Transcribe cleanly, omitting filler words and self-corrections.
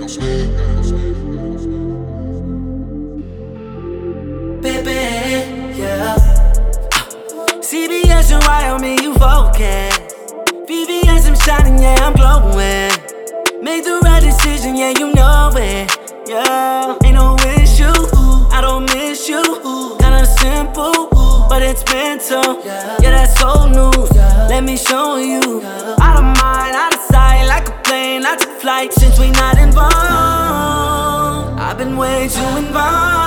Baby, yeah. CBS and Wyoming, you focus. VVS, I'm shining, yeah, I'm glowing. Make the right decision, yeah, you know it. Yeah, ain't no issue, I don't miss you. Kinda simple, but it's mental. Yeah, that's old news. Let me show you. Out of mind, out of sight, like a plane, I took flight since we not involved. I've been way too involved.